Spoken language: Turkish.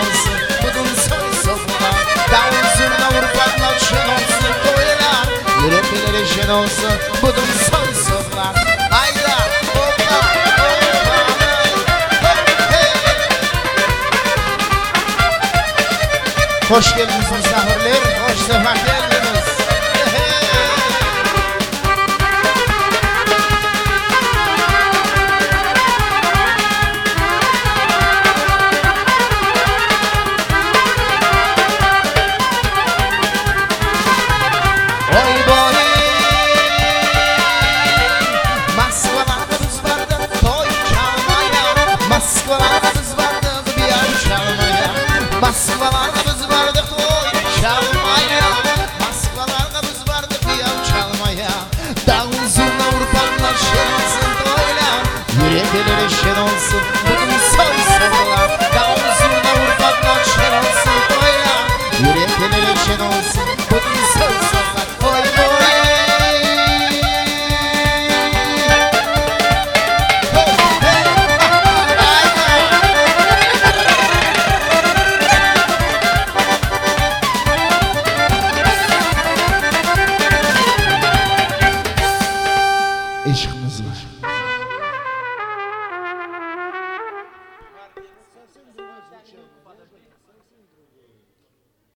olsun, budun soy sokma. Davul zurna urfanlar şen olsun, koylar. Yürekleri şen olsun, budun soy sokma. Hayda, hopla, hopla, hey. Hoş geldiniz misafirler, hoş sefalar.